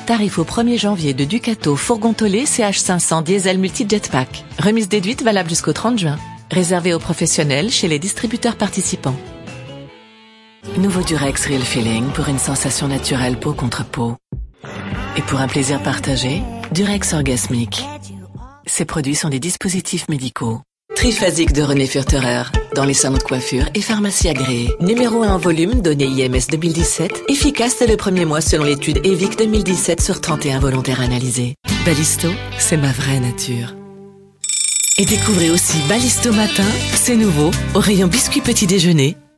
tarif au 1er janvier de Ducato Fourgon Tolé CH500 Diesel Multi-Jetpack. Remise déduite valable jusqu'au 30 juin. Réservé aux professionnels chez les distributeurs participants. Nouveau Durex Real Feeling pour une sensation naturelle peau contre peau. Et pour un plaisir partagé, Durex Orgasmique. Ces produits sont des dispositifs médicaux. Triphasique de René Furterer, dans les salons de coiffure et pharmacies agréées. Numéro 1 en volume, donné IMS 2017. Efficace dès le premier mois selon l'étude EVIC 2017 sur 31 volontaires analysés. Balisto, c'est ma vraie nature. Et découvrez aussi Balisto Matin, c'est nouveau, au rayon biscuits petit déjeuner.